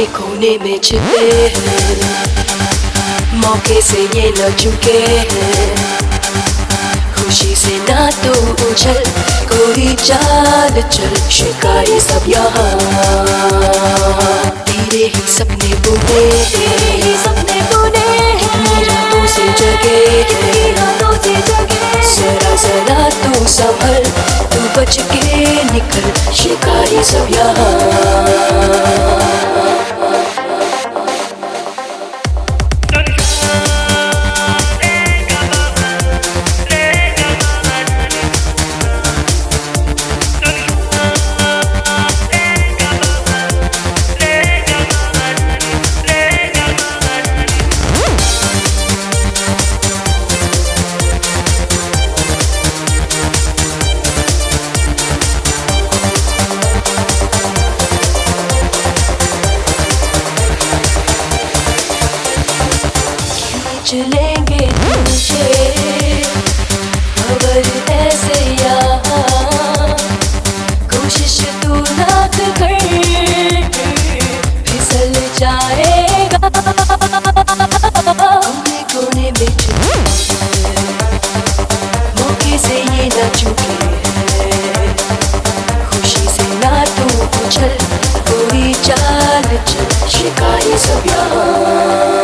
कोने में छिपे हैं, मौके से ये न चुके हैं। खुशी से ना तो उछल, कोई चाल चल, शिकारी सब यहाँ। तेरे ही सपने बुने रातों से जगे, जरा जरा तू संभल, तू बच के निकल, शिकारी सब यहाँ। चलेंगे तुझे खबर ऐसे यहाँ, कोशिश तू ना कर, फिसल जाएगा। कोने कोने में छुपे, मौके से ये ना चुके हैं। खुशी से ना तू उछल, कोई चाल चल, शिकारी सब यहाँ।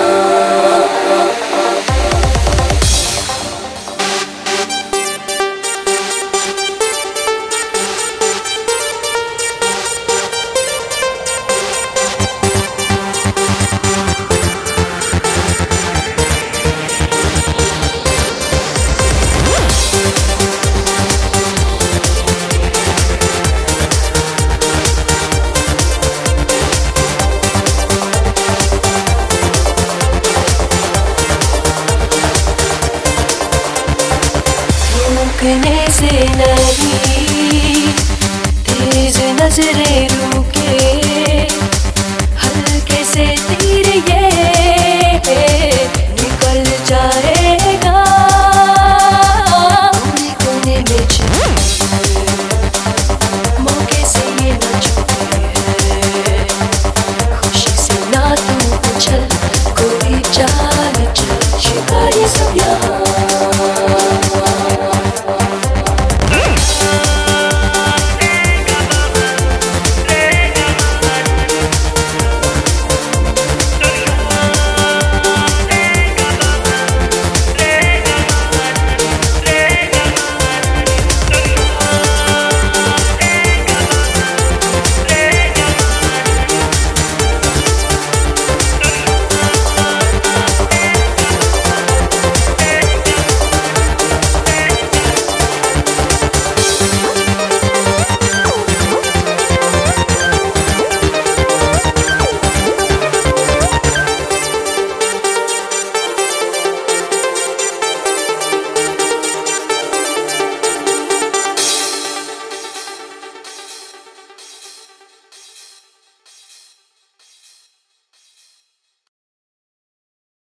रोकने से नहीं, तेज नजरें रोक